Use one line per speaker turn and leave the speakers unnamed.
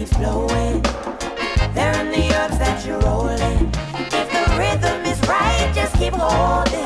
keep flowing. They're in the earth that you're rolling. If the rhythm is right, just keep holding.